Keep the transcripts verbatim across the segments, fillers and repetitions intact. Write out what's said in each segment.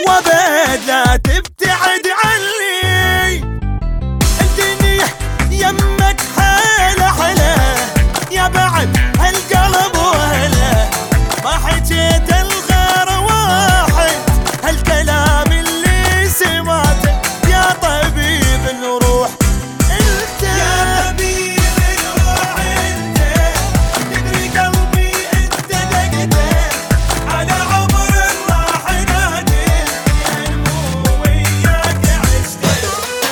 وابد لا تبتعد عني. الدنيا يمك حيله حلا يا بعد هالقلب وهلا، ما حكيت الغير واحد هالكلام اللي سمعته يا طبيب الروح. انت يا طبيب الروح انت تدري قلبي انت دقته على عمر راح نادي مو وياك عشته.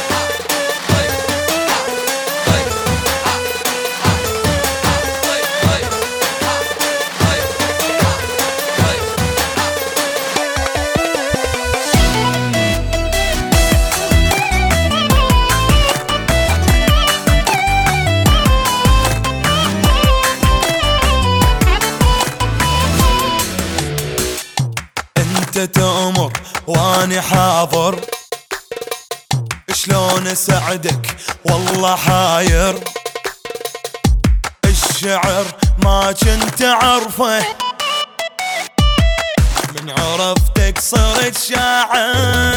انت تأمر واني حاضر، شلون اساعدك والله حاير. الشعر ما كنت اعرفه، من عرفتك صرت شاعر.